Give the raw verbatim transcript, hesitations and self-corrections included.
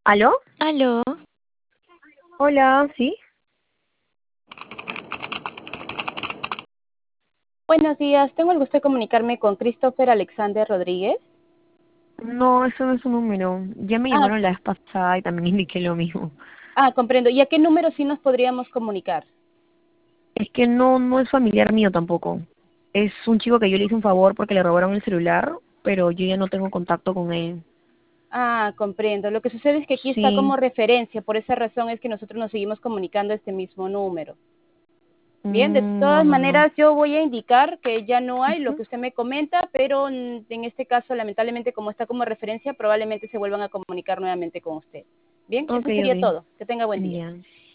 ¿Aló? Aló, Hola, ¿sí? Buenos días, tengo el gusto de comunicarme con Christopher Alexander Rodríguez. No, eso no es un número. Ya me Ah, llamaron la vez pasada y también indiqué lo mismo. ah, comprendo. ¿Y a qué número sí nos podríamos comunicar? Es que no, no es familiar mío tampoco. Es un chico que yo le hice un favor porque le robaron el celular, pero yo ya no tengo contacto con él. Ah, comprendo. Lo que sucede es que aquí está Sí. como referencia, por esa razón es que nosotros nos seguimos comunicando a este mismo número. Bien, de Mm, no, todas no, no. maneras yo voy a indicar que ya no hay lo Ujú. que usted me comenta, pero mm, en este caso, lamentablemente, como está como referencia, probablemente se vuelvan a comunicar nuevamente con usted. Bien, Ok, eso sería ok. todo. Que tenga buen día. Ya.